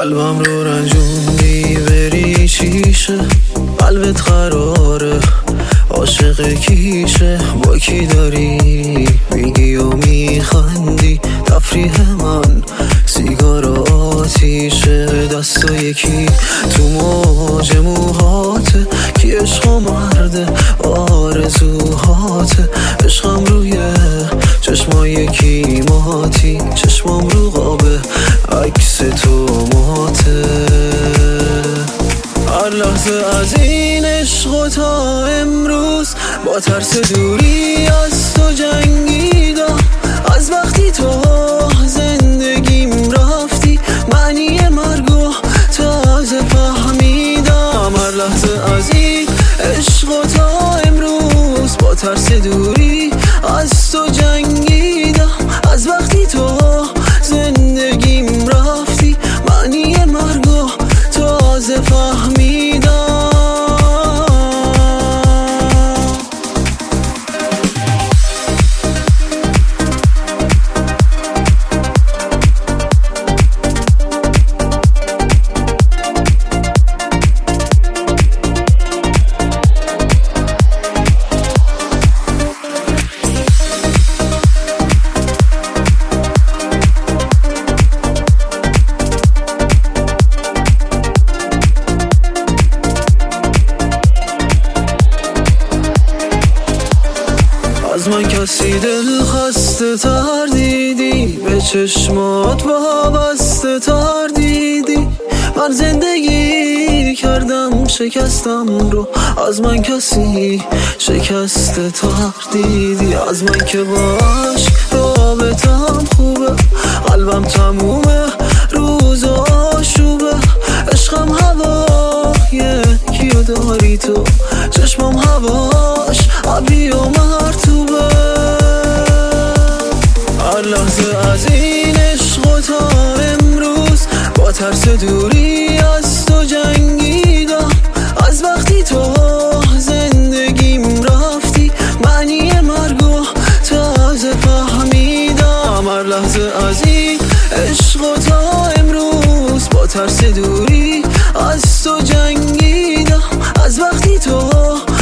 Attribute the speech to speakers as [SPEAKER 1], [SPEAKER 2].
[SPEAKER 1] قلبم رو رنجوندی بری چیشه، قلبت قراره عاشق کیشه، با کی داری میگی و میخندی، تفریح من سیگار آتیشه، دست یکی تو موج موهاته، کی عشق و مرده آرزوهاته، عشقم روی چشمای کی ماتی، چشمام رو قابه عکس تو ماته، هر لحظه از این عشق و تا امروز با ترس دوری از تو جنگیدم، از وقتی تو زندگیم رفتی معنی مرگو تازه فهمیدم، هر لحظه از این عشق و تا امروز با ترس دوری از تو جنگیدم، از وقتی تو زندگیم رفتی معنی مرگو تازه فهمیدم. از من کسی دل خسته تر دیدی، به چشمات وابسته تر دیدی، من زندگی کردم شکستم رو، از من کسی شکسته تر دیدی، از من که باش رابطم خوبه، قلبم تمومه روز آشوبه، عشقم هوای کیو داری تو، چشمم هواش ابری و مرطوبه، هر لحظه از این عشق و تا امروز با ترس دوری از تو جنگیدم، از وقتی تو زندگیم رفتی معنی مرگو تازه فهمیدم، هر لحظه از این عشق و تا امروز با ترس دوری از تو جنگیدم، از وقتی تو